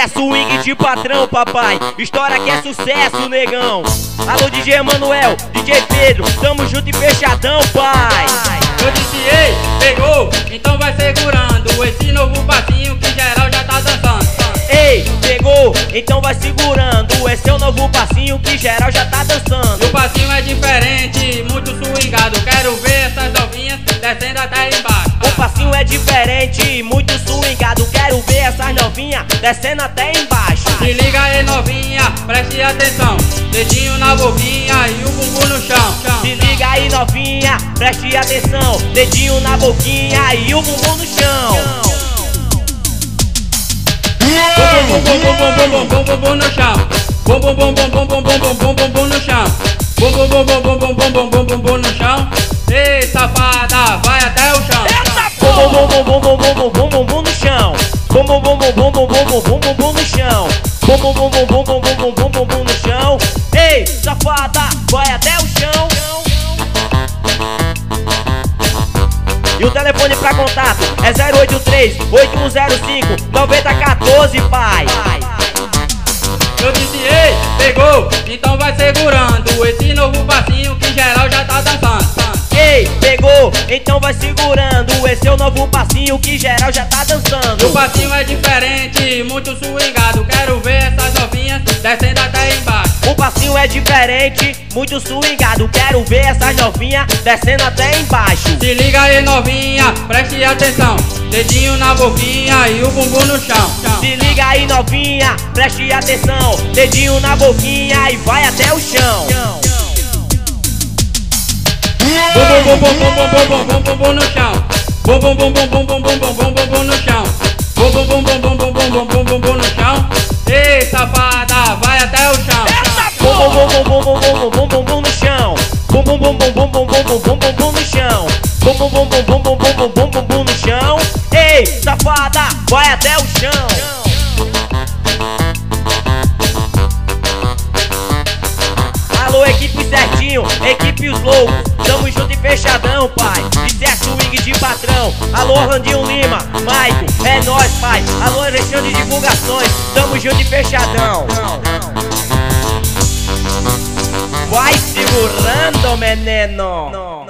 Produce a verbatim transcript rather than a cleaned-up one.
é swing de patrão, papai. História que é sucesso, negão. Alô, D J Emanuel, D J Pedro, tamo junto e fechadão, pai. Eu disse, ei, pegou, então vai segurando esse novo passinho que geral já tá dançando. Ei, pegou, então vai segurando esse é o novo passinho que geral já tá dançando. O passinho é diferente, muito swingado. Quero ver essas novinhas descendo até embaixo. O passinho é diferente, muito swingado. Quero ver essas novinhas descendo até embaixo. Se liga aí, novinha, preste atenção. Dedinho na boquinha e o bumbum no chão. Se liga aí, novinha, preste atenção. Dedinho na boquinha e o bumbum no chão. Bum bum bum bum bum bum bum bum no chão. Bum bum bum bum bum bum bum bum bum bum no chão. Bum bum bum bum bum bum bum bum bum bum bum no chão. Ei, safada, vai até o chão. Bum bum bum bum bum bum bum bum bum no chão. Bum bum bum bum bum bum bum bum bum bum no chão. Bum bum bum bum bum bum bum bum bum bum no chão. Ei, safada, vai até o chão. E o telefone pra contato é zero oito três, oito um zero cinco, nove zero um quatro, pai. Eu disse, ei, pegou, então vai segurando esse novo passinho que geral já tá dançando. Ei, pegou, então vai segurando esse é o novo passinho que geral já tá dançando. O passinho é diferente, muito swingado. Quero ver essas novinhas descendo até embaixo. O passinho é diferente, muito swingado. Quero ver essas novinhas descendo até embaixo. Se liga aí, novinha, preste atenção. Dedinho na boquinha e o bumbum no chão. Se liga aí, novinha, preste atenção. Dedinho na boquinha e vai até o chão. Bum bum bum bum bum bum bum bum bum bum no chão. Bum bum bum bum bum bum bum bum bum bum bum no chão. Bum bum bum bum bum bum bum bum bum bum bum no chão. Ei, safada, vai até o chão. Bum bum bum bum bum bum bum bum bum no chão. Bum bum bum bum bum bum bum bum bum bum no chão. Bum bum bum bum bum bum bum bum bum bum no chão. Ei, safada, vai até o chão. Alô, equipe certinho, equipe os loucos, tamo junto e fechadão, pai. Isso é swing de patrão. Alô, Randinho Lima, Maico, é nóis, pai. Alô, Alexandre de Divulgações, tamo junto e fechadão. Vai segurando, menino.